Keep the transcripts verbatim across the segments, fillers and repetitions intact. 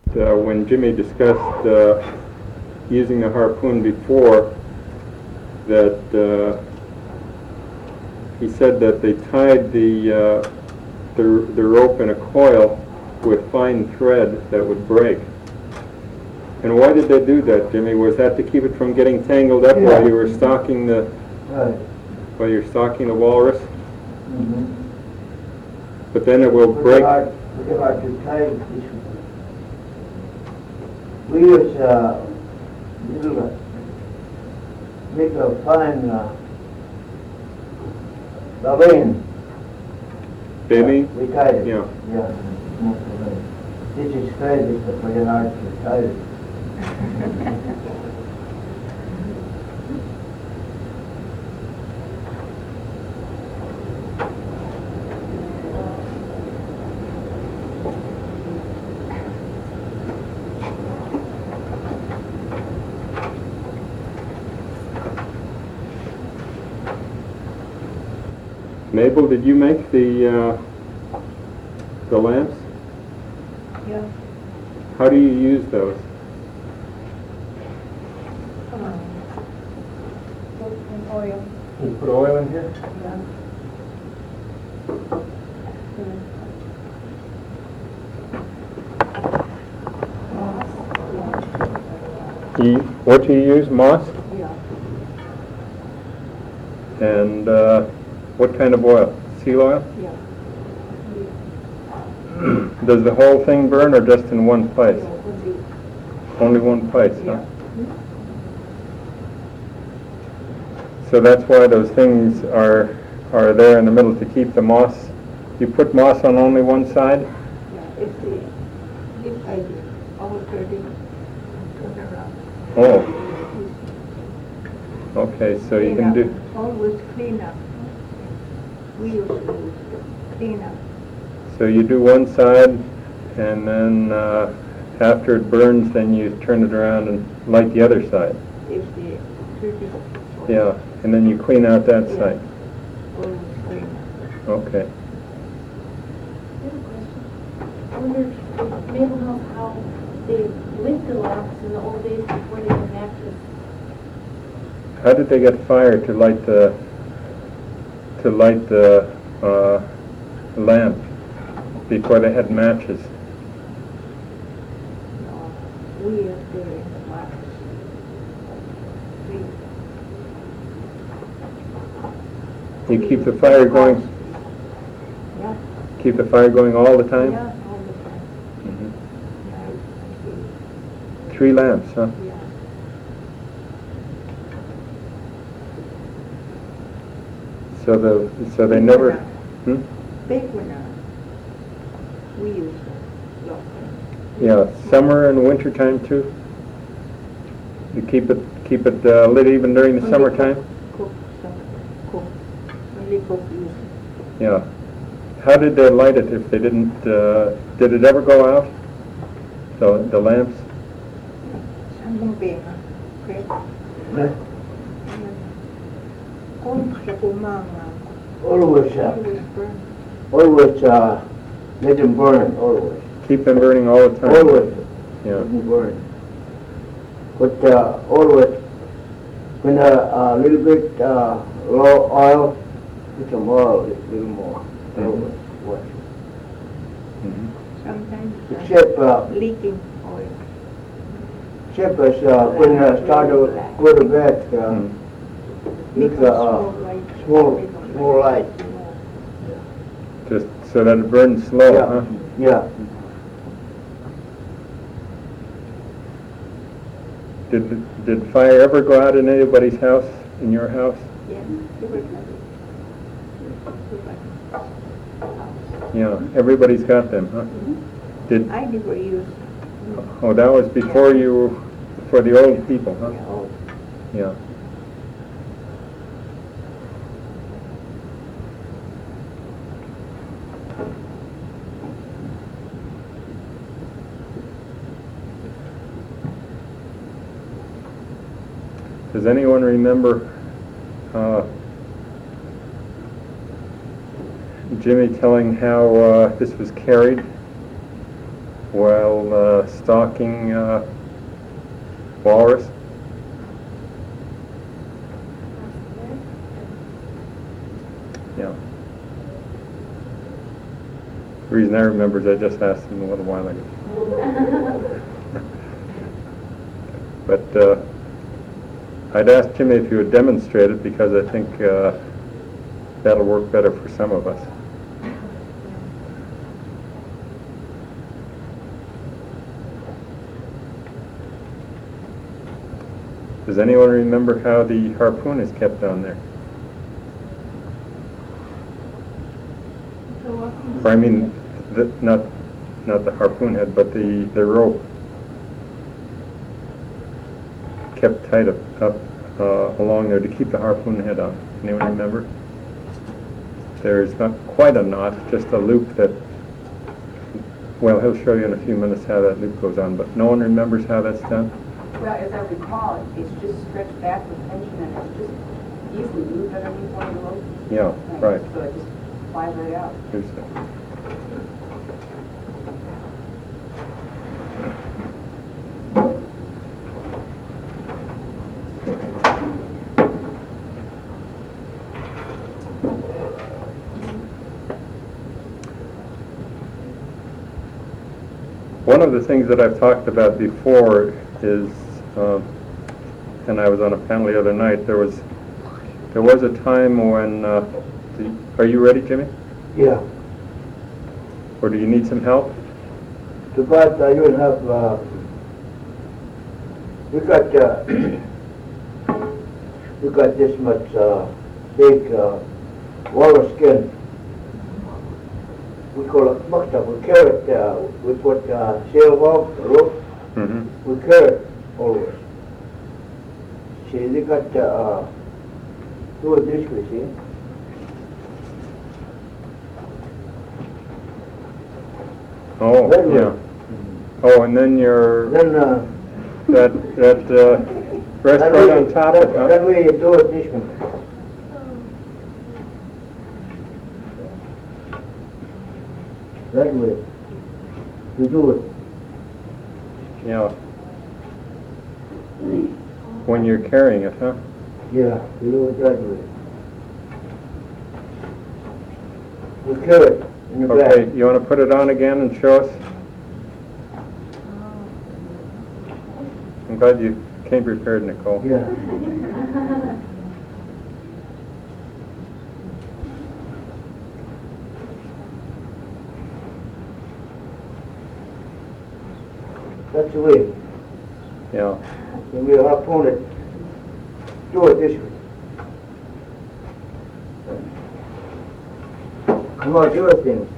uh, when Jimmy discussed uh, using the harpoon before, that uh, he said that they tied the, uh, the the rope in a coil with fine thread that would break. And why did they do that, Jimmy? Was that to keep it from getting tangled up Yeah. while you were stalking the Right. while you're stalking the walrus? Mm-hmm. But then it will break. Hard, very hard to tie this one. We use uh, little, uh, make a fine uh, baleen. Baleen? We tied it. Yeah. Yeah. Most of it. This is thread, it's very hard to tie it. Mabel, did you make the uh, the lamps? Yeah. How do you use those? Um, put in oil. You put oil in here? Yeah. Mm. Moss. You, what do you use? Moss? Yeah. And uh, what kind of oil? Seal oil? Yeah. Does the whole thing burn or just in one place? Yeah. Only. Only one place, huh? Yeah. So that's why those things are are there in the middle to keep the moss. You put moss on only one side? Yeah. If the if I overturn it, turn around. Oh. Okay, so you can Clean do. up. Always clean up. We used to use clean up. So you do one side, and then uh, after it burns, then you turn it around and light the other side. If the turkey. Yeah, and then you clean out that Yeah. side. Always clean up. Okay. I have a question. I wonder if Mabel knows how they lit the lamps in the old days before they had matches. How did they get fire to light the to light the uh, lamp before they had matches? No, we are doing the wax. We, You keep the fire going. yeah, Keep the fire going all the time. yeah, all the time. Mhm. Yeah, Three lamps, huh? yeah. So the so they never. Hmm? Big one, uh, we use it. Yeah, summer and winter time too. You keep it keep it uh, lit even during the Only summertime. Cook, cook, cook, only cook use it. Yeah. How did they light it if they didn't? Uh, did it ever go out? The the lamps. Sambung pena, okay? Right. Kung sa kumanga, Always, uh, always burn. always uh, let them burn, always. Keep them burning all the time. Always Yeah. let them burn. But uh, always, when a uh, little bit uh, low oil, put some oil, a little more. Mhm. Always watch. Mhm. Sometimes uh, Except, uh, leaking oil. except as uh, when I start to go to bed, uh, Mm. use Because a uh, small light. small, little small light. small. Just so that it burns slow, Yeah. huh? Yeah. Did did fire ever go out in anybody's house? In your house? Yeah, you were right. Yeah. Everybody's got them, huh? Did I never used. oh that was before you for the old people, huh? Yeah, oh, Yeah. Does anyone remember uh, Jimmy telling how uh, this was carried? while uh, stalking uh, walrus. Yeah. The reason I remember is I just asked him a little while ago. But uh, I'd asked Jimmy if he would demonstrate it because I think uh, that'll work better for some of us. Does anyone remember how the harpoon is kept down there? Or I mean, the, not not the harpoon head, but the, the rope kept tight up, up uh, along there to keep the harpoon head on. Anyone remember? There's not quite a knot, just a loop that, well, he'll show you in a few minutes how that loop goes on, but no one remembers how that's done? Well, as I recall, it's just stretched back with tension and it's just easily moved underneath one of the ropes. Yeah, right. So it just flies right out. Here's the, one of the things that I've talked about before is, uh, and I was on a panel the other night, there was there was a time when, uh, the, are you ready, Jimmy? Yeah. Or do you need some help? Too bad I don't have, uh, we got, uh, we got this much, uh, big, uh, walrus skin. We call it mukta. We carry it, uh, we put, uh, sail valve, rope, Mm-hmm. we carry it always. See, they got, uh, do it this way, see? Oh, That way. yeah. Oh, and then your, Then, uh, that, that, uh, rest that right way, on top that, of it, huh? that way you do it this way. That way. You do it. Yeah. When you're carrying it, huh? Yeah, you do it that way. We carry it in the back. Okay, you want to put it on again and show us? I'm glad you came prepared, Nicole. Yeah. That's the way. Yeah. And we harpoon it. Do it this way. Come on, do it thing.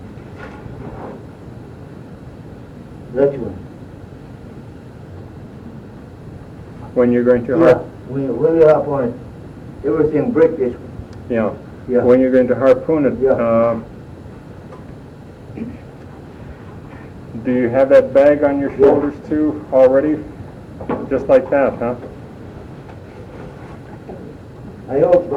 That one. When you're going to Yeah. harp, When, when we harpoon it, everything break this way. yeah. Yeah. When you're going to harpoon it, Yeah. um, do you have that bag on your Yeah. shoulders too already? Just like that, huh? I hope,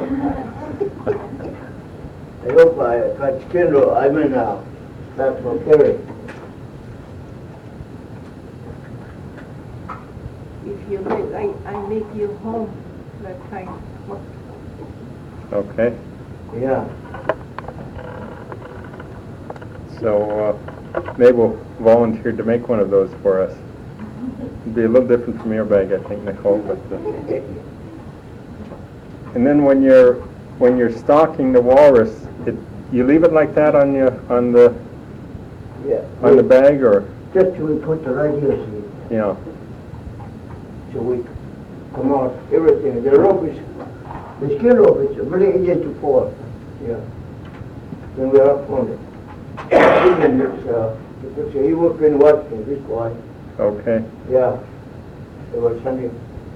I hope I got Kindle, I mean, uh, that's for carry. If you like, I, I make you home that time. Okay. Yeah. So, uh, Mabel volunteered to make one of those for us. It'd be a little different from your bag, I think, Nicole. But uh, and then when you're when you're stalking the walrus, it you leave it like that on your on the Yeah. on the bag, or Just we put the right here, see, you know. so we come out, everything. The rope is, the skin rope is really easy to pull. Yeah. Then we are on it. Even it's, uh, it's, he work in Washington, this boy. Okay. Yeah. It was Sunday.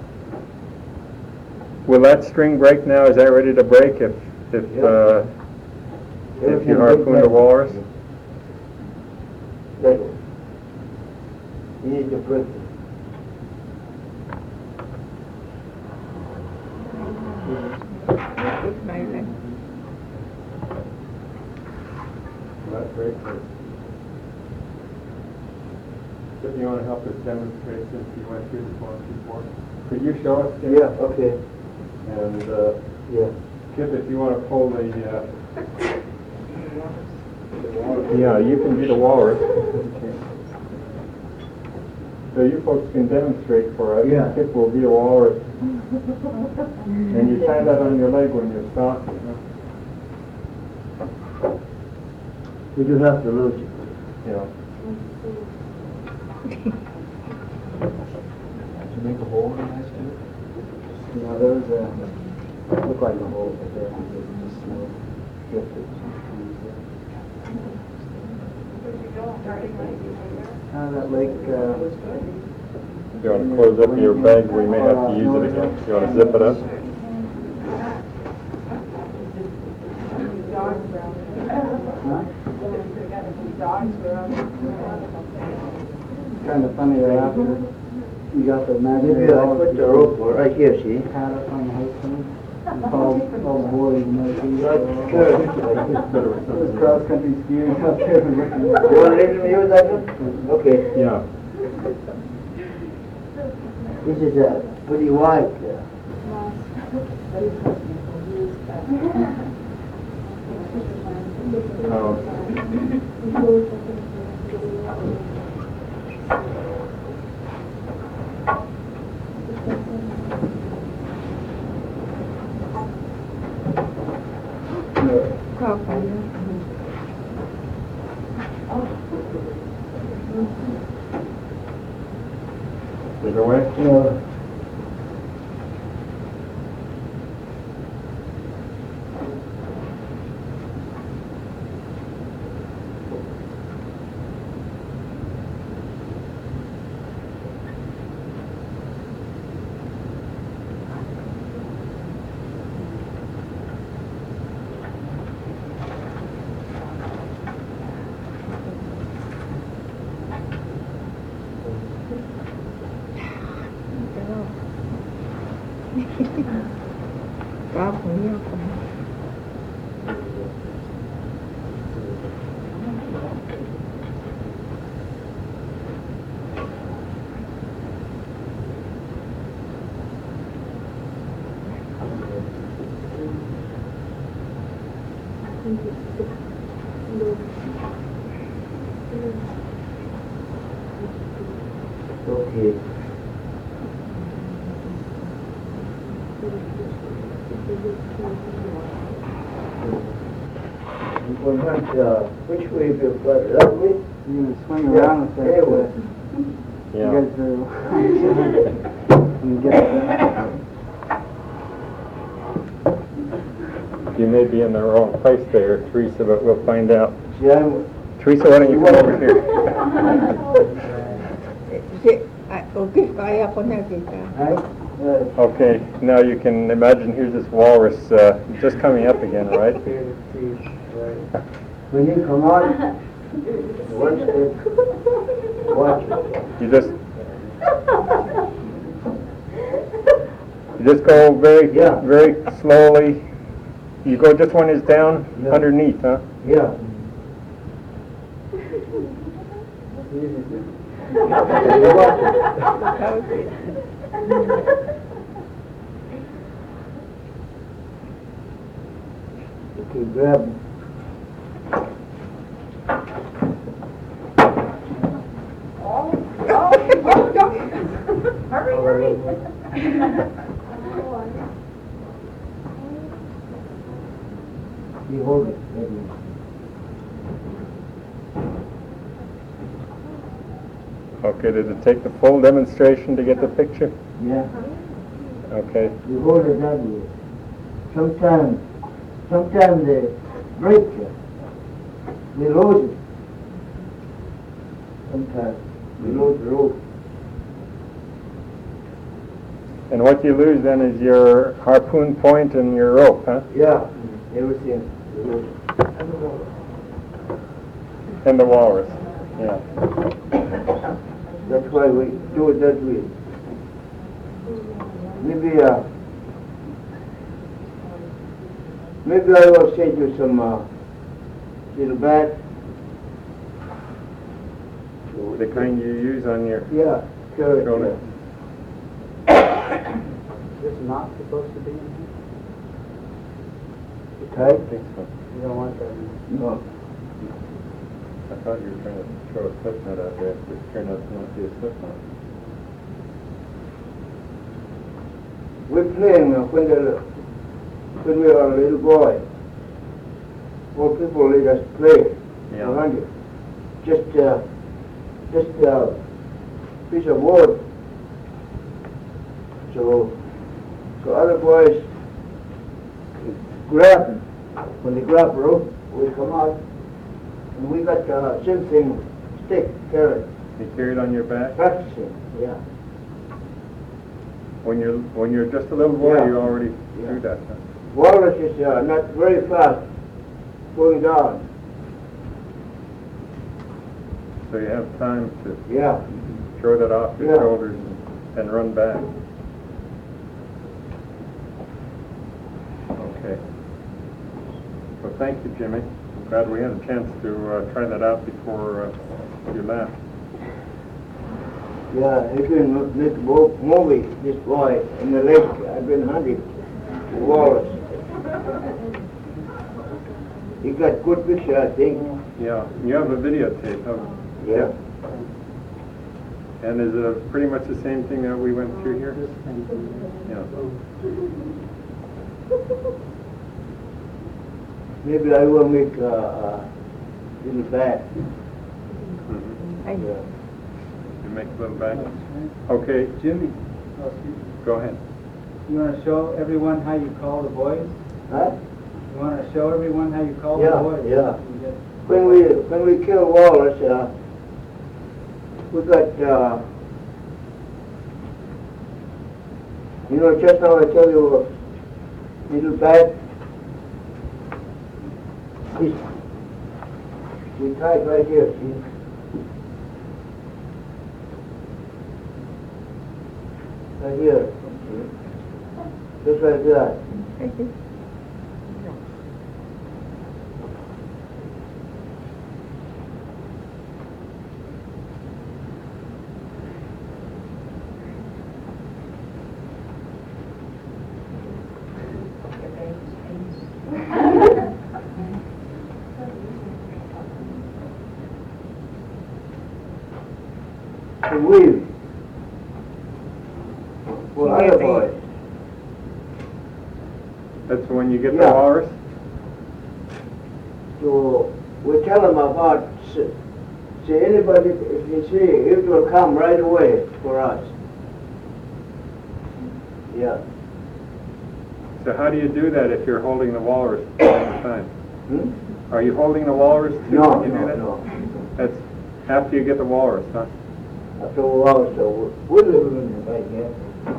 Will that string break now? Is that ready to break if if Yeah. uh, if Everything you harpoon break the back. walrus? That way. You need to break it. It's my leg. you want to help us demonstrate since you went through this once before? Could you show us? Jim? Yeah, okay, And uh, yeah. Kip, if you want to pull the. Uh, yeah, you can be the walrus. So you folks can demonstrate for us. Yeah. Kip will be a walrus. And you tie that on your leg when you're stalking. Huh? We do have to lose it. Yeah. To make a hole in the ice too? Now there's a, look like a hole there. Just snow. Drifted. Uh, that lake, uh, If you want to close up your bag, we may have to use it again. You want to zip it up? kind of funny that after you got the imaginary. Maybe I put the rope right here, see? Had it on the husband. Called, called boys and everything. That's good. Cross country skiing out there. You want to let me use that one? Okay. Yeah. This is a pretty wide. Uh, Take it away? Yeah. Okay. Well, hunt, uh, which way do you fly? That way? You're going to swing around with that. Anyway. Yeah. You guys are... you get that. You may be in the wrong place there, Teresa, but we'll find out. See, I'm... Teresa, why don't you come over here? Sí, okay, vaya a poner aquí. Right? Uh, Okay, now you can imagine here's this walrus uh, just coming up again, right? when you come on, watch it. Watch it. You just you just go very Yeah. very slowly. You go just when it's down Yeah. underneath, huh? Yeah. Okay, grab. Hurry, hurry. You hold it. Ready. Okay, did it take the full demonstration to get the picture? Yeah. Okay. You hold it that way. Sometimes, sometimes they break it. They lose it. Sometimes we lose the rope. And what you lose then is your harpoon point and your rope, huh? Yeah, everything. We lose it. And the walrus. Yeah. That's why we do it that way. Maybe, uh, maybe I will send you some uh, little bat. So The kind you use on your Yeah, carrot, shoulder? yeah. It's not supposed to be in here? Tight? I think so. You don't want that in No. I thought you were trying to throw a slip knot out there, but it turned out to not be a slip knot. We're playing uh, when, the, when we were a little boy. More people let us play Yeah. around it. Just, uh, just a piece of wood. So, so other boys grab, when they grab rope, we come out, and we got uh, something stick, carrot, You carry it on your back? practicing, yeah. When you're, when you're just a little boy, Yeah. you already Yeah. do that, huh? Walrus is uh, not very fast going down, So you have time to yeah. throw that off your Yeah. shoulders and, and run back. Okay. Well, thank you, Jimmy. I'm glad we had a chance to uh, try that out before uh, you left. Yeah, he can make a mo- movie, this boy, in the lake. I've been hunting walrus. He got good picture, I think. Yeah, you have a videotape of it. Yeah. And is it a- pretty much the same thing that we went through here? Yeah. Maybe I will make a uh, uh, little bag. Mhm. Yeah. You make a little bag? Okay, Jimmy, oh, excuse me. go ahead. You want to show everyone how you call the boys? Huh? You want to show everyone how you call the Yeah, boys? yeah. You get- When we when we kill walrus, uh, we got uh, you know just now I tell you a little bag. This we tied right here. See? Right here. Just like that. The weave. For other boys. That's when you get the Yeah. walrus? So we tell them about, say, say anybody, if you see, it will come right away for us. Yeah. So how do you do that if you're holding the walrus at the same time? Hmm? Are you holding the walrus too No, when you do no, that? no. That's after you get the walrus, huh? After a while, so we're living in the right here.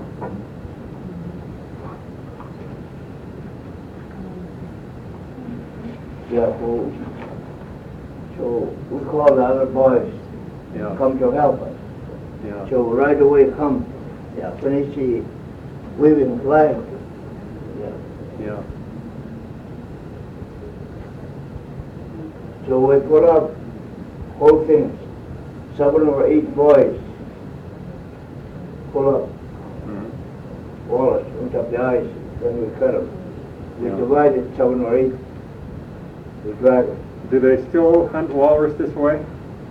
Yeah, so, so we call the other boys Yeah. come to help us. Yeah. So right away come, yeah, when they see waving flag, yeah. Yeah. So we put up whole things, seven or eight boys, pull up Mhm. walrus on top of the ice, then we cut them. We Yeah. divide it seven or eight, we drag them. Do they still hunt walrus this way?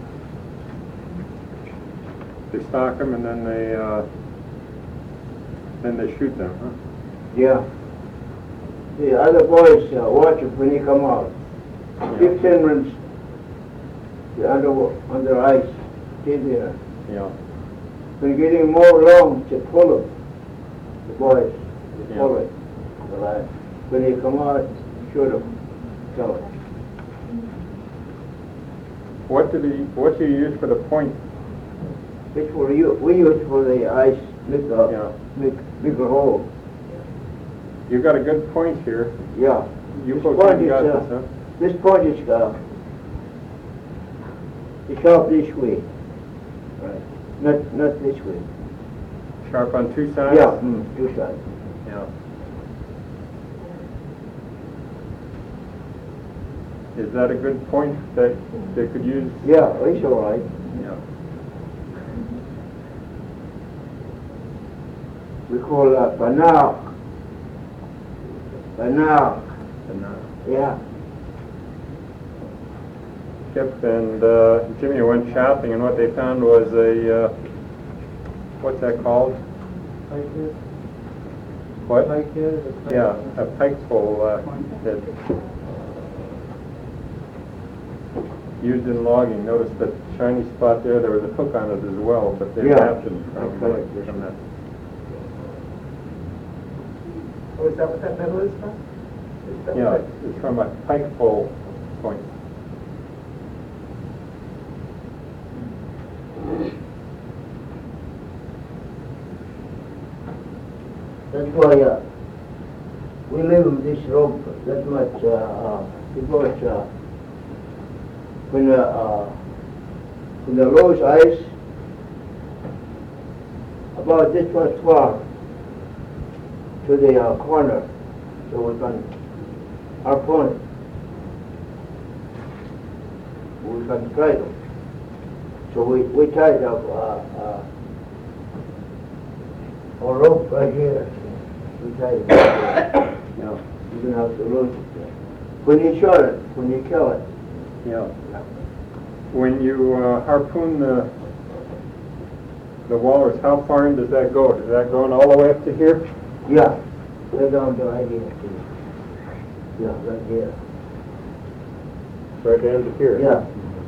They stalk them and then they, uh, then they shoot them, huh? Yeah. The other boys uh, watch it when they come out. Yeah. Fifteen runs, the under, under ice, stay there. Yeah. When getting more long, to pull them, the boys, they Yeah. pull it, the line. When they come out, shoot them, kill it. What do the, what do you use for the point? Which for you, we use for the ice, make a, Yeah. make bigger hole. You've got a good point here. Yeah. You This folks point have is, got uh, this, huh? This point is, uh, it's sharp this way. Right. Not, not this way. Sharp on two sides? Yeah, mm, two sides. Yeah. Is that a good point that they could use? Yeah, it's all right. Yeah. we call uh, Banal. Banal, And, uh, yeah. Kip and uh, Jimmy went shopping, and what they found was a, uh, what's that called? Pike head? What? Pike head or pike? Yeah, a pike pole uh, that used in logging. Notice that shiny spot there, there was a hook on it as well, but they Yeah. adapted from, Okay. uh, from that. Oh, is that what that metal is from? Is that Yeah, what it's it's from a pike pole point. That's why uh, we live with this rope that much uh, uh, because uh, when, uh, uh, when the lowest ice, about this much far to the uh, corner, so we can harpoon it. We can try to. So we, we tied up uh, uh, a rope right here. We tied it right here. Yeah. You don't have to lose it. When you shot it, when you kill it. Yeah. When you uh, harpoon the the walrus, how far in does that go? Does that go all the way up to here? Yeah, we're down to right here. Yeah, right here. Right down to here. Yeah,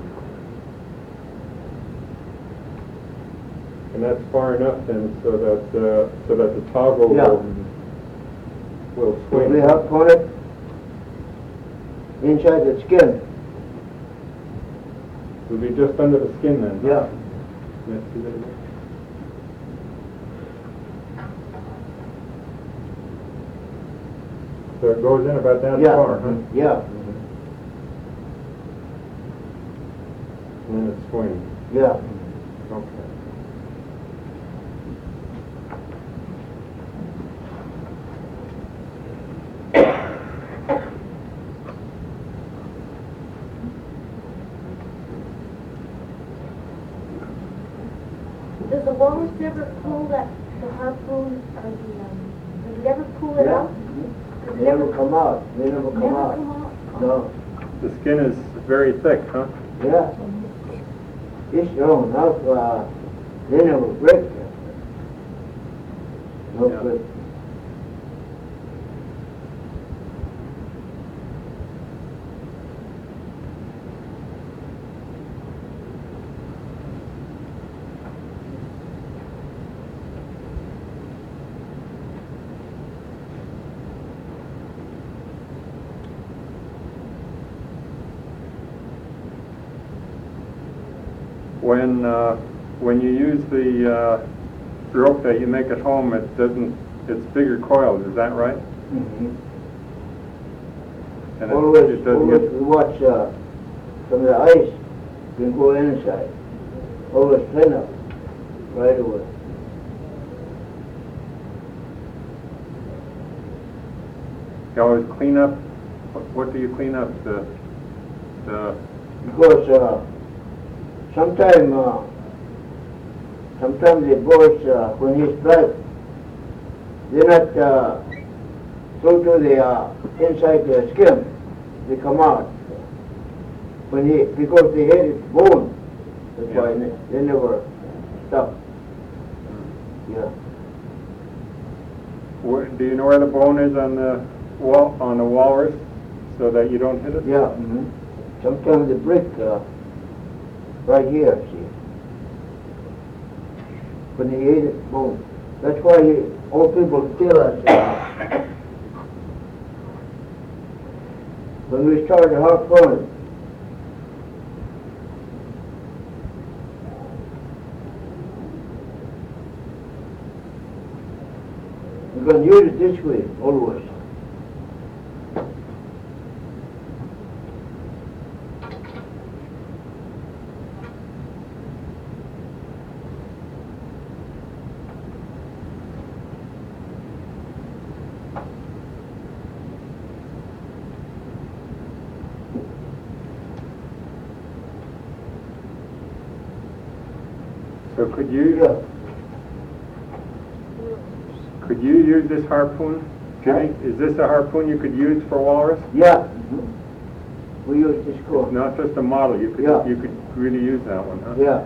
And that's far enough then, so that uh, so that the toggle Yeah. will will when swing. we harpoon it inside the skin. It'll be just under the skin then. Yeah, Let's see that again. So it goes in about that yeah, far, huh? yeah, And then it swings. yeah. Okay. Does the walrus ever pull that, the harpoon, or the, um, does it ever pull it Yeah. out? Does They it never ever come out, they never never come out. come out? No, The skin is very thick, huh? yeah. It's strong enough, uh, they never break. No Yeah. break. When uh, when you use the uh, rope that you make at home, it doesn't. It's bigger coils. Is that right? Mhm. And it, Always, it doesn't always get. we watch uh, from the ice, we can go inside. Always clean up right away. You always clean up. What, what do you clean up? The the Because uh, sometimes, uh, sometimes the boys, uh, when he's black, they're not uh, true to the uh, inside the skin. They come out. When he, because they hit his bone, that's why they, they never stop. Yeah. where, do you know where the bone is on the wall on the walrus, so that you don't hit it? Yeah. Mm-hmm. Sometimes the brick uh, right here, see. When he ate it, boom. That's why he, old people tell us uh, when we started harpooning, we're going to use it this way, always. So could you Yeah. Could you use this harpoon, Jimmy? Is this a harpoon you could use for walrus? Yeah. mhm. We use this cone. Not just a model, you could, Yeah. you could really use that one, huh? Yeah.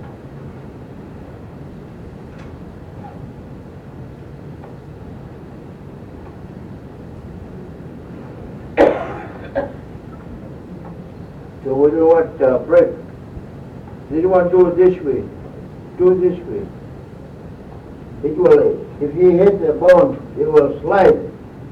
So we don't want uh, break. They don't want to do it this way. Do it this way. It will, if he hit the bone, it will slide.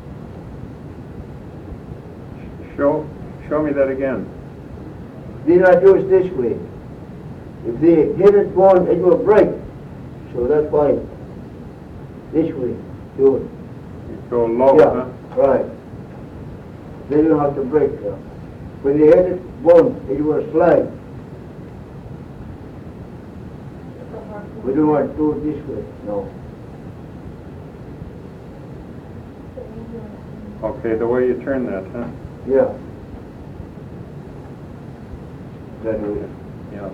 Show, show me that again. They not do it this way. If they hit it bone, it will break. So that's why this way, do it. You go low, Yeah, huh? right. Then you have to break. Uh, when they hit it bone, it will slide. We don't want to do it this way, no. Okay, the way you turn that, huh? Yeah. That way. Yeah.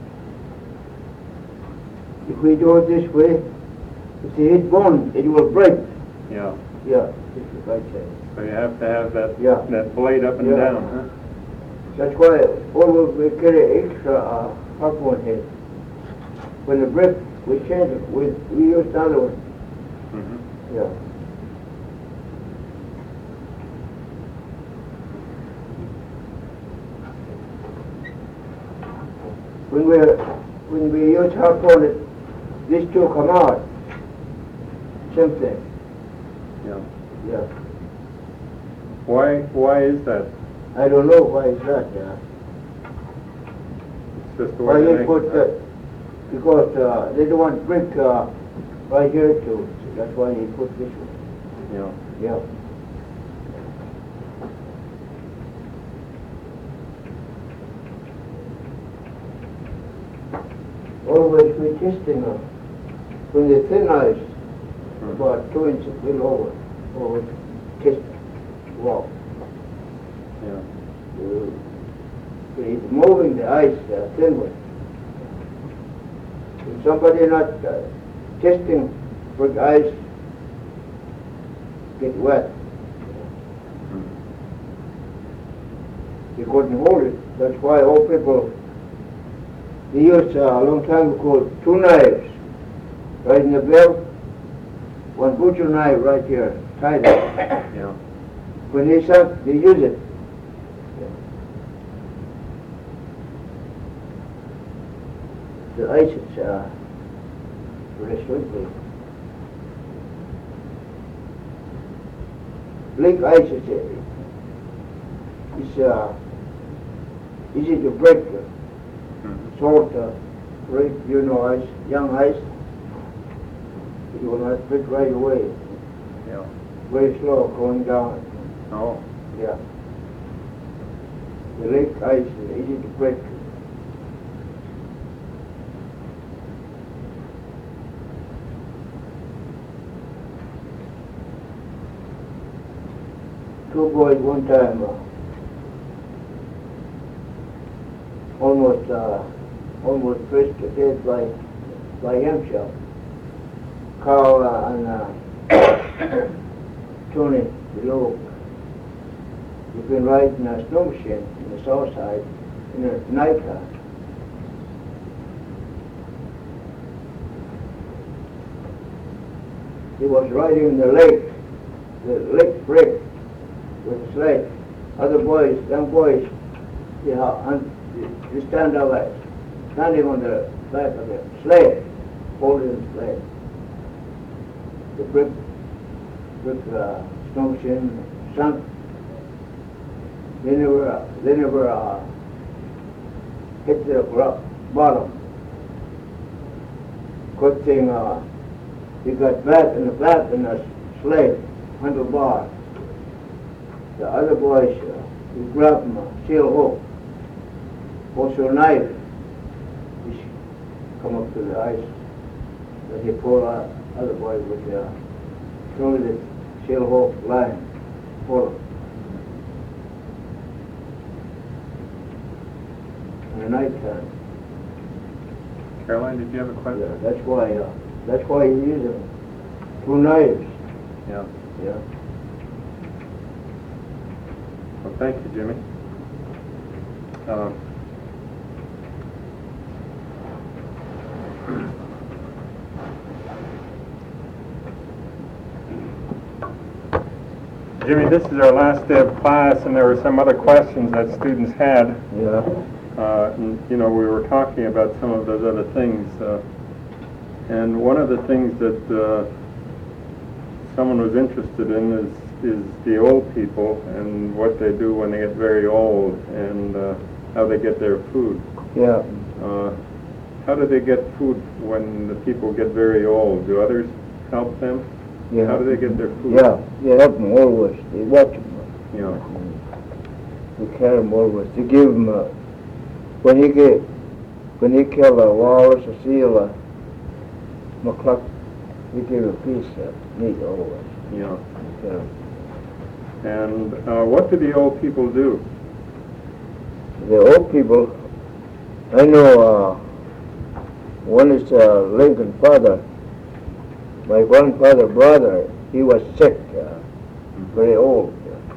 If we do it this way, if they hit bone, it will break. Yeah. Yeah, this is right side. So you have to have that, Yeah. that blade up and Yeah. down, huh? That's why always we carry extra uh, harpoon head. When the break, we change it. We, we use the other one. Mm-hmm. Yeah. When we when we use harpoon, it, these two come out. Same thing. Yeah. Yeah. Why, why is that? I don't know why it's that. Yeah. It's just the Why way they they make put it. that? Because uh, they don't want brick uh, right here too. So that's why they put this one. Yeah. Yeah. Always we testing them. When they thin ice, about two inches below, always test wall. Yeah. Uh, It's moving the ice uh, thin one. If somebody not uh, testing for the ice get wet, they couldn't hold it. That's why all people, they used uh, a long time ago two knives right in the belt, one butcher knife right here, tied it. Yeah. When they suck, they use it. The ice is uh, very slippery. Lake ice is, uh, is uh, easy to break. Mhm. Salt, uh, break, you know, ice, young ice, it will not break right away. Yeah. Very slow going down. Oh. Yeah. The lake ice is easy to break. Two boys one time uh, almost uh, almost frisked to death by by himself. Carl uh, and uh, Tony below. We've been riding a snow machine in the south side in the night time. He was riding in the lake. The lake break with a sled. Other boys, young boys, they, ha- they stand up, like, standing on the back of the sled, holding the sled. The brick, brick uh, snow machine sunk. They never, uh, they never uh, hit the rock bottom. Good thing uh, he got back in the back in the sled, handlebar. The other boys, uh, he grabbed him a seal hook, also a knife. He come up to the ice, but he pulled out other boys with uh, through the seal hook line, pull him. In the night time. Caroline, did you have a Yeah, question? that's why, uh, that's why he used them. through knives. Yeah. Yeah. Well, thank you, Jimmy. Uh, Jimmy, this is our last day of class, and there were some other questions that students had. Yeah. Uh, and, you know, we were talking about some of those other things. Uh, and one of the things that uh, someone was interested in is, is the old people and what they do when they get very old and uh, how they get their food. Yeah. Uh, how do they get food when the people get very old? Do others help them? Yeah. How do they get their food? Yeah. They help them always. They watch them. You know, They carry them always. They give them, uh, when he get, when he kill a walrus, a seal, a McCluck, he give a piece of meat always. you know. Yeah. And uh, what do the old people do? The old people, I know, uh, one is uh, Lincoln's father, my grandfather brother, he was sick, uh, very old.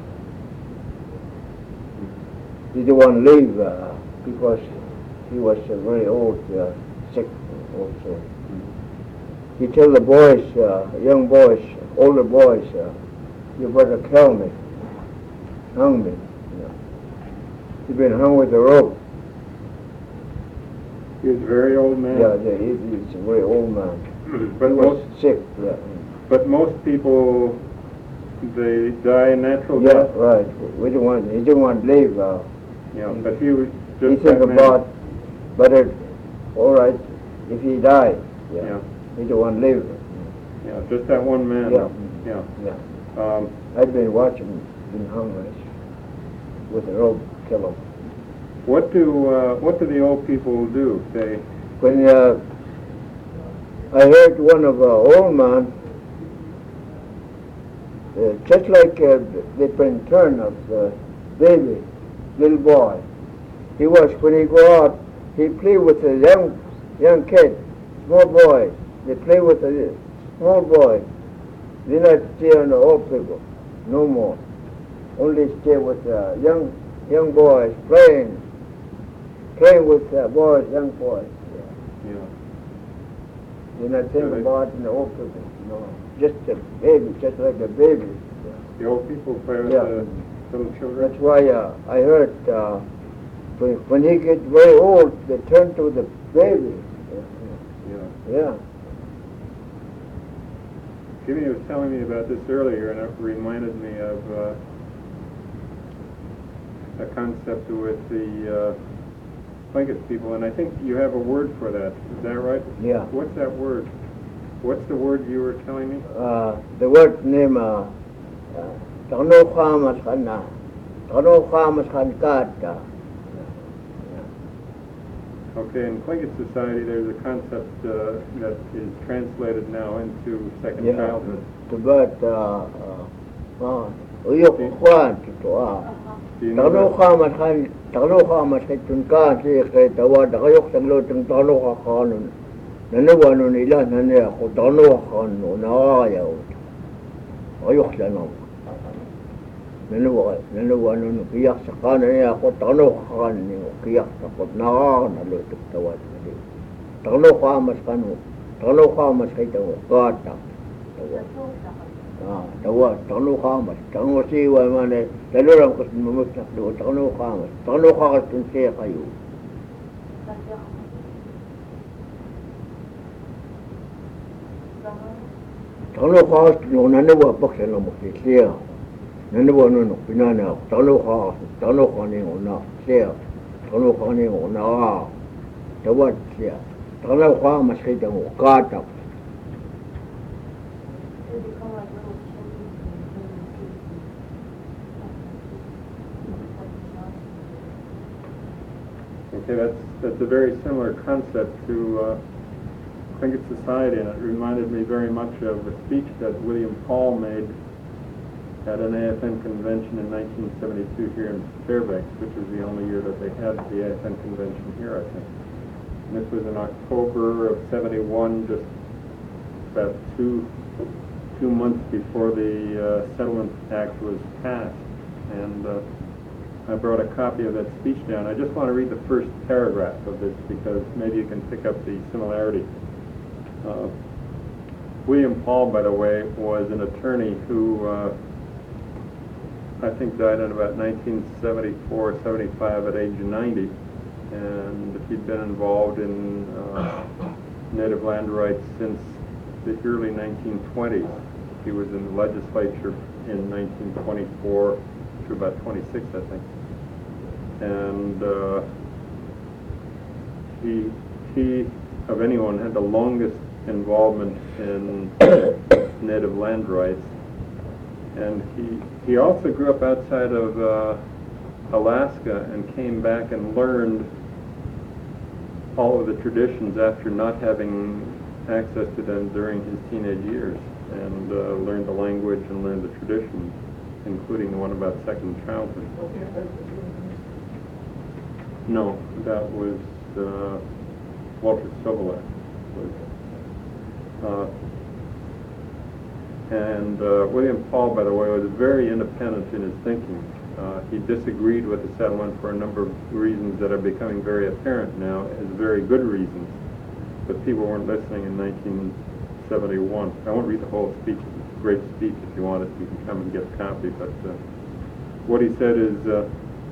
He didn't want to leave uh, because he was uh, very old, uh, sick also. He told the boys, uh, young boys, older boys, uh, you better kill me, hang me. You know. He'd been hung with a rope. He was a very old man. Yeah, yeah, he, he's a very old man. But He most, was sick, yeah. but most people, they die a natural Yeah, death. right. We don't want, he didn't want to leave. Uh, You know, but he was he just think that man. about, better, all right, if he died. Yeah. Yeah, He don't want to leave. yeah, just that one man. Yeah. Yeah. Yeah. Um, I've been watching him hung with a rope, kill him. what do uh, what do the old people do? They When uh, I heard one of uh, old man, uh, just like uh, the turn of the baby, little boy. He was, when he go out, he play with a young young kid, small boy. They play with a small boy. They not stay on the old people, no more. Only stay with uh, young young boys playing, playing with uh, boys, young boys. you know, They not think So they- about the old people, no. Just a baby, just like a baby. the old people play with Yeah. the little children. That's why uh, I heard uh, when, when he gets very old, they turn to the baby. Yeah. Yeah. Jimmy was telling me about this earlier, and it reminded me of uh, a concept with the uh, Tlingit people, and I think you have a word for that. Is that right? Yeah. What's that word? What's the word you were telling me? Uh, the word name, uh, Tano Khamas Khana, Tano Khamas Khankata. Okay, in Tlingit society, there's a concept uh, that is translated now into second Yeah. childhood. The word, uh, uh, Uyok Kwan, Tutua. Do you know Tano that? Khamas Khan, Tano Khamas Khan, si Ketawa, Dakayok Tanglo Tang Tano Khanun. Nanawa nila nanya ko Tano Khan, Naya. Ayok Lanong. Nanawa, nanawa nun, kiyak sa kanan niya ako, Tano Khan, kiyak sa kot na nalutok tawad. Tano Khamas Khan, Tano Khamas Ketawa, Kata. Ah, tawa, Tano Khamas, Tano siwa man, lalo lang ko mamutak doon, Tano Khamas, Tano Khamas kung siya kayo. Tano Khamas, no nanawa paksa na mo siya. Nanawa nun, pinana, Tano Khamas, Tano Khaning una, siya, Tano Khaning una, tawad siya. Tano Khamas Ketawa, Kata. Okay, that's that's a very similar concept to uh, Tlingit society, and it reminded me very much of a speech that William Paul made at an A F N convention in nineteen seventy-two here in Fairbanks, which was the only year that they had the A F N convention here, I think. And this was in October of seventy-one, just about two few months before the uh, Settlement Act was passed, and uh, I brought a copy of that speech down. I just want to read the first paragraph of this because maybe you can pick up the similarity. Uh, William Paul, by the way, was an attorney who uh, I think died in about nineteen seventy-four, seventy-five at age ninety, and he'd been involved in uh, native land rights since the early nineteen twenties. He was in the legislature in nineteen twenty-four to about twenty-six, I think. And uh, he, he, of anyone, had the longest involvement in native land rights. And he, he also grew up outside of uh, Alaska and came back and learned all of the traditions after not having access to them during his teenage years, and uh, learned the language and learned the traditions, including the one about second childhood. No, that was uh, Walter Sobolek. Uh, and uh, William Paul, by the way, was very independent in his thinking. Uh, he disagreed with the settlement for a number of reasons that are becoming very apparent now as very good reasons, but people weren't listening in nineteen seventy-one. I won't read the whole speech. It's a great speech. If you want it, you can come and get a copy. But uh, what he said is, uh,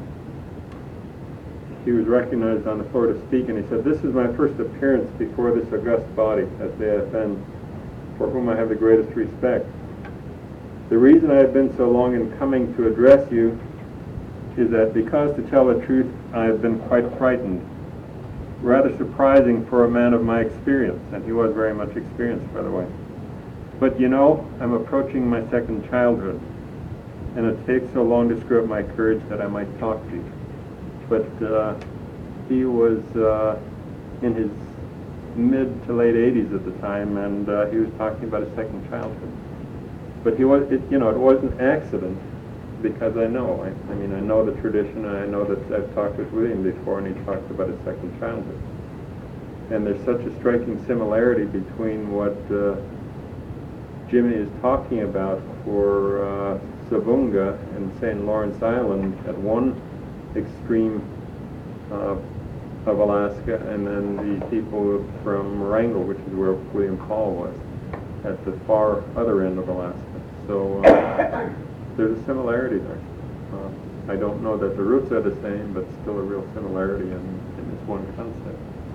he was recognized on the floor to speak, and he said, "This is my first appearance before this august body at the A F N, for whom I have the greatest respect. The reason I have been so long in coming to address you is that because, to tell the truth, I have been quite frightened. Rather surprising for a man of my experience," and he was very much experienced, by the way. "But you know, I'm approaching my second childhood, and it takes so long to screw up my courage that I might talk to you." But uh, he was uh, in his mid to late eighties at the time, and uh, he was talking about his second childhood. But he was, it, you know, it was an accident, because I know, I, I mean, I know the tradition, and I know that I've talked with William before, and he talked about his second childhood. And there's such a striking similarity between what uh, Jimmy is talking about for uh, Savunga and Saint Lawrence Island at one extreme uh, of Alaska, and then the people from Wrangell, which is where William Paul was, at the far other end of Alaska. So uh, there's a similarity there. Uh, I don't know that the roots are the same, but still a real similarity in, in this one concept.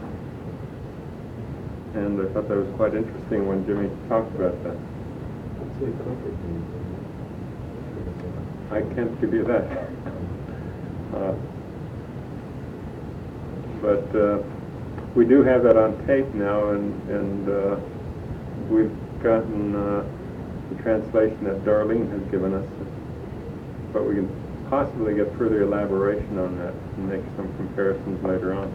And I thought that was quite interesting when Jimmy talked about that. I can't give you that. Uh, but uh, we do have that on tape now, and, and uh, we've gotten uh, the translation that Darlene has given us, but we can possibly get further elaboration on that and make some comparisons later on.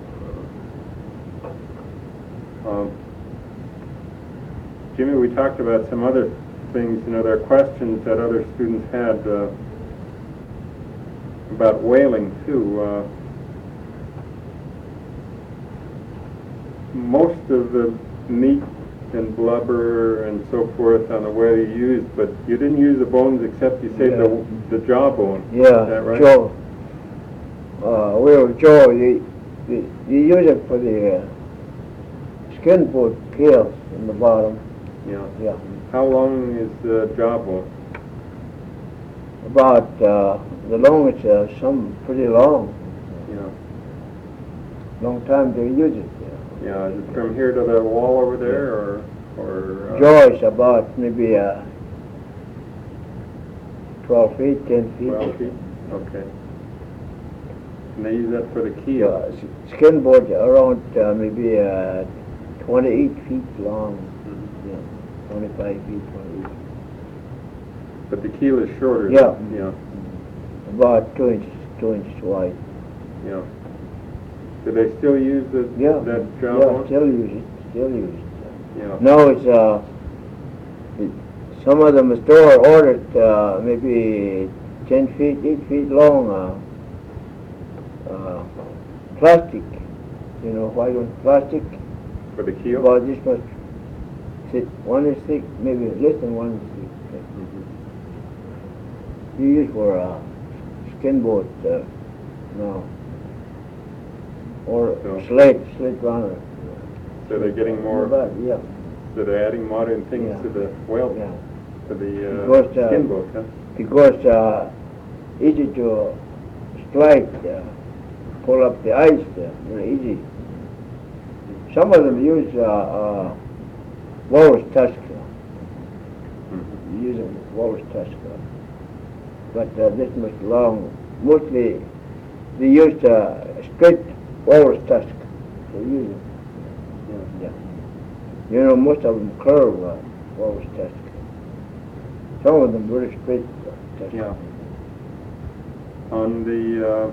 Um, Jimmy, we talked about some other things. You know, there are questions that other students had uh, about whaling too. Uh, most of the meat and blubber and so forth on the whale you used, but you didn't use the bones except you saved Yeah. the the jawbone. Yeah, Is that right? jaw. Uh, well, jaw, you, you, you use it for the uh, skin boat peel in the bottom. Yeah. Yeah. How long is the jawbone? About, uh, the longest, uh, some pretty long. Yeah. Long time to use it. Yeah. Is it from here to the wall over there, or or? Uh, Jaw is about maybe uh, twelve feet, ten feet. Twelve feet. Okay. And they use that for the keel. Yeah, s- skin board around uh, maybe uh, twenty-eight feet long. Mhm. Yeah, twenty-five feet, twenty-eight. But the keel is shorter. Yeah. Yeah. About two inches, two inches wide. Yeah. Do they still use the Yeah, that yeah, jawbone? still use it, still use it. Yeah. Now it's, uh, it, some of them store ordered, uh, maybe ten feet, eight feet long, uh, uh, plastic, you know, white on plastic, For the keel. about this much six, one is six, maybe less than one is six. You use for a skin boat uh, now, or So- slate, slate runner. So they're getting more, But, yeah, so they're adding modern things Yeah. to the whale, yeah. to the Because, uh, uh, skin boat, huh? Because uh, easy to strike, uh, pull up the ice there, very easy. Some of them use uh, uh, walrus tusk, uh, Mhm. using walrus tusk. Uh, but uh, this much long, mostly they use uh, straight walrus tusk to use it. Yeah. You know, most of them curve uh, walrus tusk. Some of them very straight uh, tusk. Yeah. On the, uh,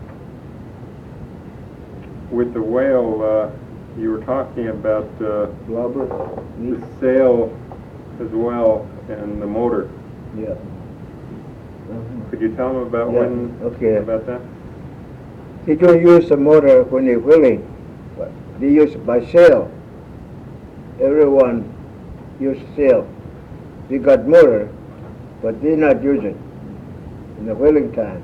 with the whale, uh, you were talking about uh, Blubber, the meat, sail as well and the motor. yeah. Could you tell them about Yeah, when, okay. about that? They don't use the motor when they're wheeling, but they use it by sail. Everyone use sail. They got motor, but they not use it in the whaling time.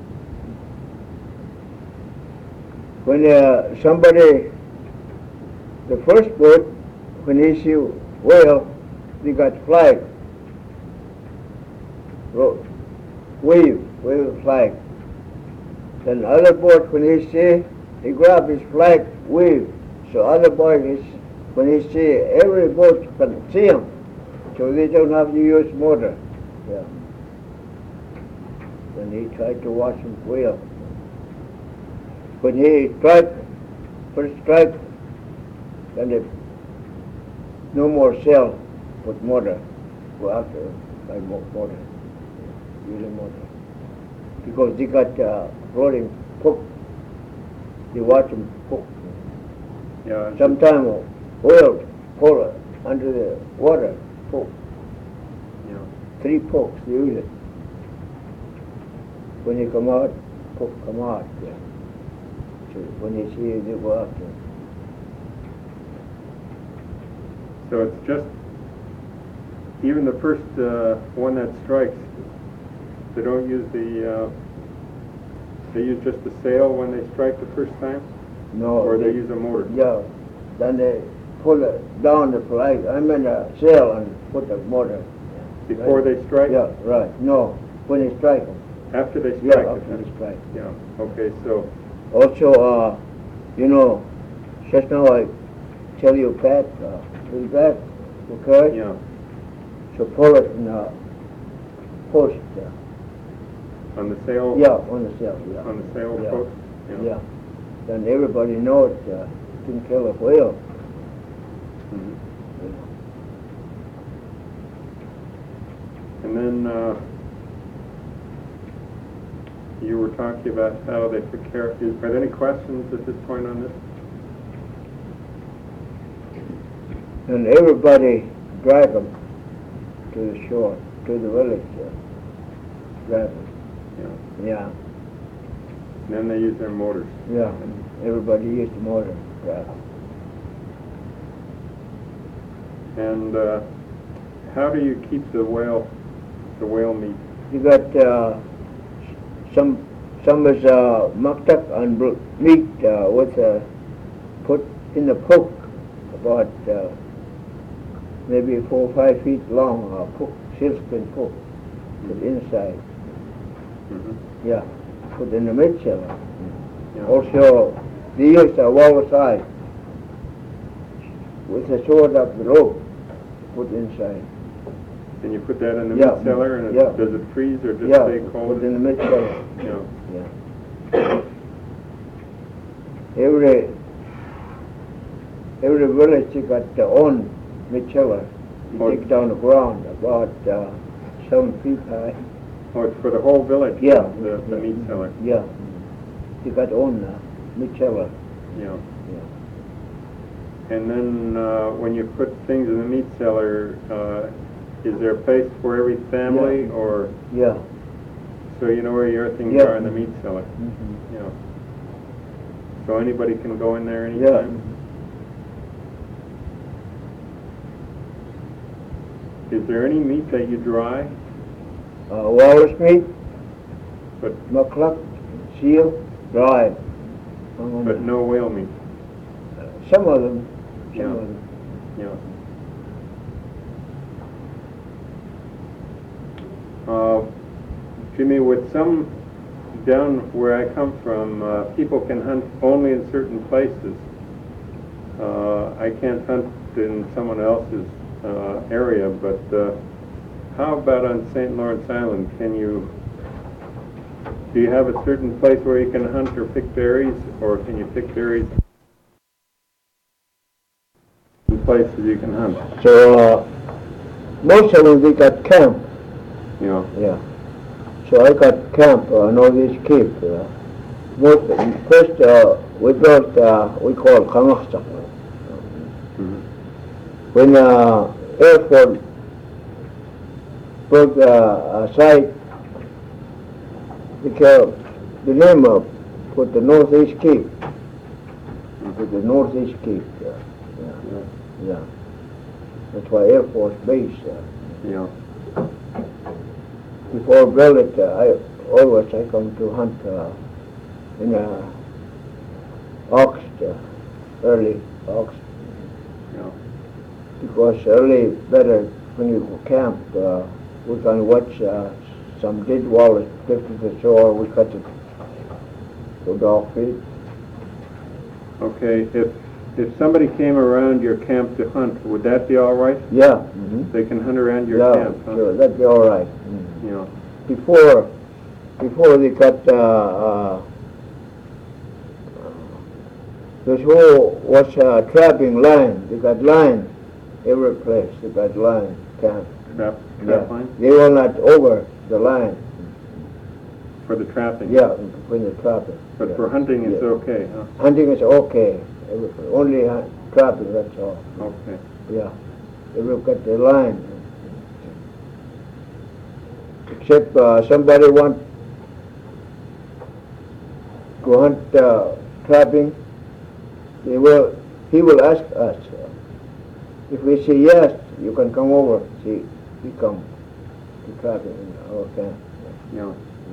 When uh, somebody, the first boat, when he see whale, they got flag, ro- wave, wave flag. Then other boat, when he see, he grab his flag, wave. So other boys, when he see, every boat can see him, so they don't have to use motor. Yeah. Then he tried to watch him whale. When he strike, first strike, then they, no more sail, put motor, go after by mo- motor, using motor. Because they got uh, floating hook, they watch them hook. Yeah. it's- Sometimes oil pull it under the water, poke, Yeah. three pokes, they use it. When you come out, poke come out. Yeah. So when you see it, they go after it. So it's just, even the first uh, one that strikes, they don't use the, uh, they use just the sail when they strike the first time? No, Or they use a motor? Yeah, then they pull it down the flag, I mean the sail and put the motor. Before they strike? Yeah, right, no, when they strike them. After they Yeah, strike? it, after huh? they strike. Yeah, okay, so, Also, uh, you know, just now I tell you, Pat, uh, is that okay? yeah, So pull it in a post, uh, on the sail? yeah, on the sail, yeah. On the sail Yeah. post? Yeah, then everybody knows uh, can kill a whale. Mhm. And then, uh, you were talking about how they prepare, is, are there any questions at this point on this? And everybody drag them to the shore, to the village, uh, drag them, Yeah. yeah, And then they use their motors. yeah, and everybody used the motor, drag 'em. And, uh, how do you keep the whale, the whale meat? You got, uh, some, some is, uh, mucked up on bl- meat, uh, with, uh, put in the poke, about, uh, maybe four or five feet long, uh, poke, sealskin poke, put inside, Mhm. yeah, put in the midseller. Yeah. Also, they use a walrus eye with a sword up the rope, put inside. And you put that in the Yeah. meat cellar, and Yeah. it, does it freeze or just Yeah, stay cold? put in the midseller, Yeah. yeah. Every, every village they got their own midseller. You Oh. dig down the ground about uh, seven feet high. Oh, it's for the whole village? Yeah. The, the meat cellar? Yeah, they got own uh, midseller. Yeah. Yeah. And then, uh, when you put things in the meat cellar, uh, is there a place for every family, Yeah. or, Yeah. so you know where your things Yeah. are in the meat cellar? Mhm. Yeah. So anybody can go in there Yeah. anytime? Is there any meat that you dry? Uh, walrus meat, But muckluck, seal, dry. Um, but no whale meat? Some of them, some Yeah. of them. Yeah. Uh, Jimmy, with some, down where I come from, uh, people can hunt only in certain places. Uh, I can't hunt in someone else's uh, area, but uh, how about on Saint Lawrence Island? Can you, do you have a certain place where you can hunt or pick berries, or can you pick berries in places you can hunt? So, uh, most of them, we got camp, You know? yeah. So I got camp, uh, Northeast Cape. Uh, most, first, uh, we built, uh, we call Kamachta. Mhm. When uh, Air Force built uh, a site, they called the name of, put the Northeast Cape. Put the Northeast Cape, yeah, yeah, Yeah. yeah. That's why Air Force Base. Uh, Yeah. before I built it, uh, I always I come to hunt uh, in uh, August, uh, early August, Yeah. because early better when you go camp, uh, we can watch uh, some dead walrus drift to the shore. We cut it for dog feed. Okay, if, if somebody came around your camp to hunt, would that be all right? Yeah, mm-hmm. They can hunt around your yeah, camp, huh? sure, that'd be all right. Mm. You know, Before, before they cut uh, uh, this whole was uh, trapping line. They got line every place. They got line camp. trap, Yeah. trap line They were not over the line. for the trapping. Yeah, when they're trapping. But yeah. for hunting, it's Yeah. okay, huh? Hunting is okay. Every- Only uh, trapping, that's all. Okay. Yeah. They will cut the line. Except uh, somebody want to hunt uh, trapping, they will, he will ask us. Uh, if we say yes, you can come over. See, he come to trapping in our camp. Yeah.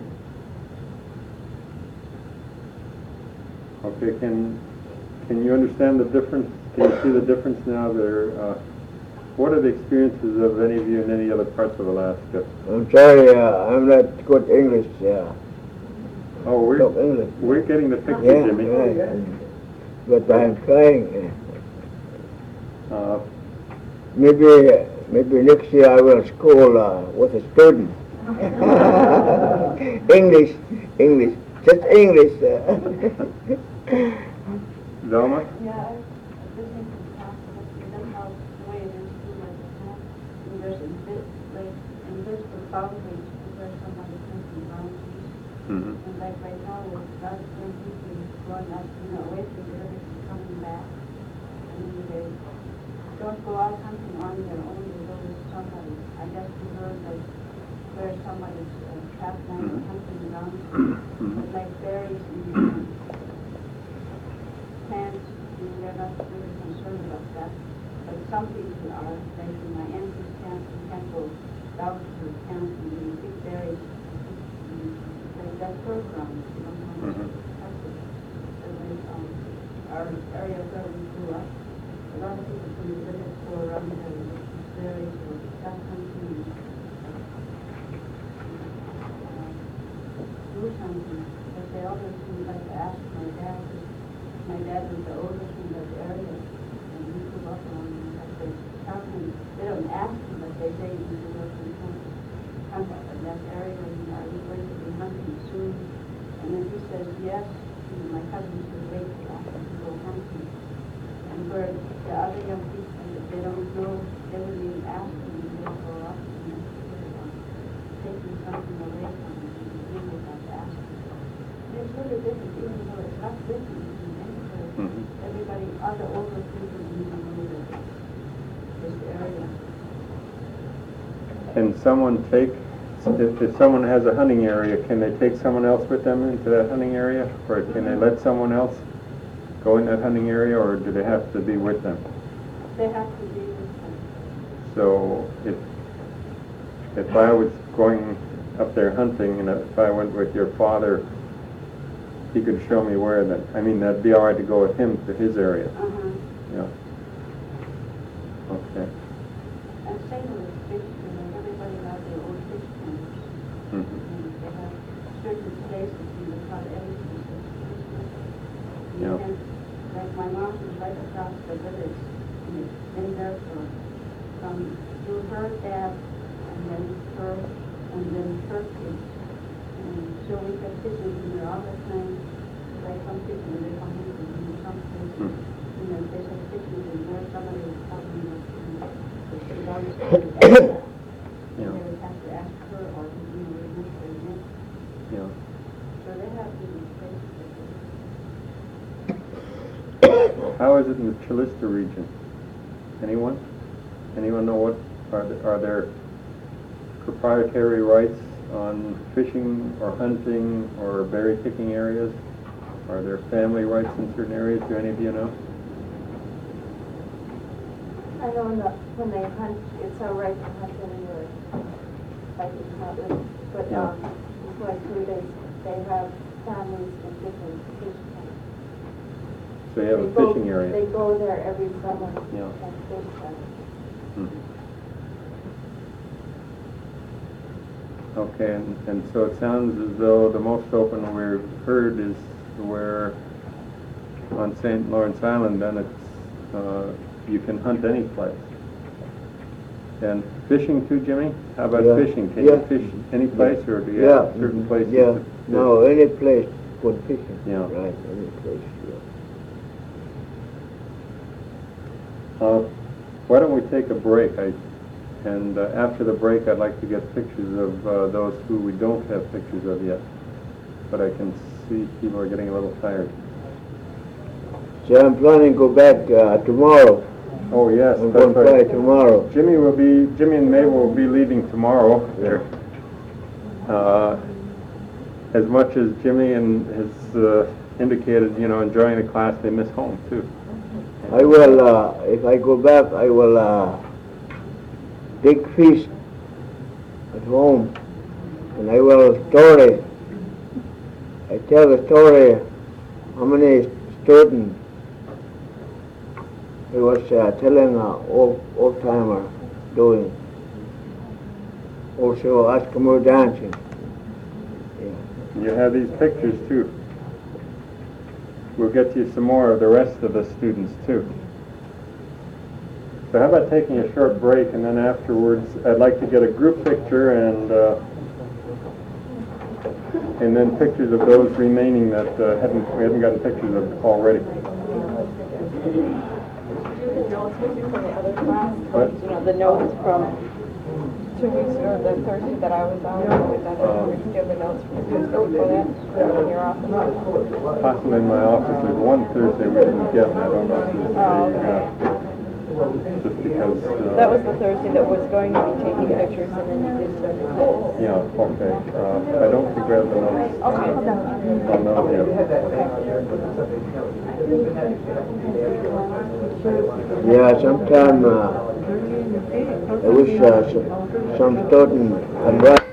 Okay, can, can you understand the difference? Can you see the difference now there? Uh, what are the experiences of any of you in any other parts of Alaska? I'm sorry, uh, I'm not good English. Yeah, Oh, we're, no English. we're getting the picture, Yeah, Jimmy. right. But I'm trying. Uh, Maybe, maybe next year I will school uh, with a student. English, English, just English. Uh. Velma? Yeah, I just think it's possible, that's how, the way it is, too, like, it's not, and there's a bit, like, and there's the boundaries, where somebody thinks the boundaries, Mm-hmm. and like right now, with God, when people going up, you know, away from the everything coming back, and they don't go out hunting on their own, they go with somebody. I guess we heard, like, where somebody's uh, trap land Mhm. hunting around, Mhm. with like berries and um, plants, and they're not really concerned about that. But some people are, like in my aunt's camp, you can't go down to the camp and you pick berries. And like that's her ground, you don't know how Mhm. to touch it. And then, um, our area where we grew up, a lot of people from the village go around there and look for berries or duck hunting and uh, do something. But they always seem like to ask my dad, 'cause my dad was the oldest in that area, and he grew up on them. But they tell him, they don't ask him, but they say you grew up in hunt in that area, and are you going to be hunting soon? And then he says, yes. And my cousin says, wait till after you go hunting. And where the other young people, they don't know, they wouldn't even ask them, and they'll grow up and then they're um, taking something away from them, and they without asking. It's really different, even though it's not different in anywhere. Mhm. Everybody, other older people even know that this area. Can someone take, if, if someone has a hunting area, can they take someone else with them into that hunting area? Or can they let someone else go in that hunting area, or do they have to be with them? They have to be with them. So if, if I was going up there hunting, and if I went with your father, he could show me where then. I mean, that'd be all right to go with him to his area. Uh-huh. Yeah. Okay. And same with fish, you know, everybody has their own fish cameras. Mhm. And they have certain places in the cut everything. You Yeah. can, like my mom is right across the village, and it's been there for, from, through her dad, and then her, and then her kids. And so we have fishing in there all the time. Like some fishing, and they come in from some places. Hmm. You know, they have fishing in there, somebody was talking about, you know, the she's always doing that. Yeah. They would have to ask her, or, you know, remove their net. Yeah. So they have different places that they. How is it in the Chilista region? Anyone? Anyone know what, are there, are there proprietary rights on fishing or hunting or berry picking areas? Are there family rights in certain areas? Do any of you know? I know in the, when they hunt, it's all right to hunt anywhere, like it's not, really- but, Yeah. um, it's like who they, they have families in different fish camps. So you have They a go- fishing area? They go there every summer Yeah. and fish there. Mhm. Okay, and, and so it sounds as though the most open we've heard is where on Saint Lawrence Island, then it's, uh, you can hunt any place. And fishing too, Jimmy? How about Yeah. fishing? Can Yeah. you fish any place, or do you Yeah. have certain places? Yeah, that- no, any place for fishing. Yeah. Right, any place, yeah. Uh, why don't we take a break? I, and uh, after the break, I'd like to get pictures of uh, those who we don't have pictures of yet. But I can see people are getting a little tired. So I'm planning to go back uh, tomorrow. Oh yes, I'm that's going to fly right. tomorrow. Jimmy will be. Jimmy and Mabel will be leaving tomorrow. They're, uh, as much as Jimmy and has uh, indicated, you know, enjoying the class, they miss home too. I will, uh, if I go back, I will uh, big feast at home, and I will story. I tell the story how many students he was uh, telling uh, old old timer doing. Also Eskimo dancing. Yeah. You have these pictures too. We'll get you some more of the rest of the students too. So how about taking a short break, and then afterwards I'd like to get a group picture and uh, and then pictures of those remaining that uh, haven't we haven't gotten pictures of already. The notes with you from the other class, What? you know, the notes from two weeks ago, the Thursday that I was out, with that, Um, do you have the notes from Tuesday before that, in your office? Possibly in my office. There's one Thursday we didn't get, and I don't know if it's Oh, the, uh, just because. Uh, That was the Thursday that was going to be taking pictures, and then you did send it. Yeah. Okay. Uh, I don't think we have the notes. Okay. Oh no. Yeah. Yeah, sometime uh, I wish uh, some, some student had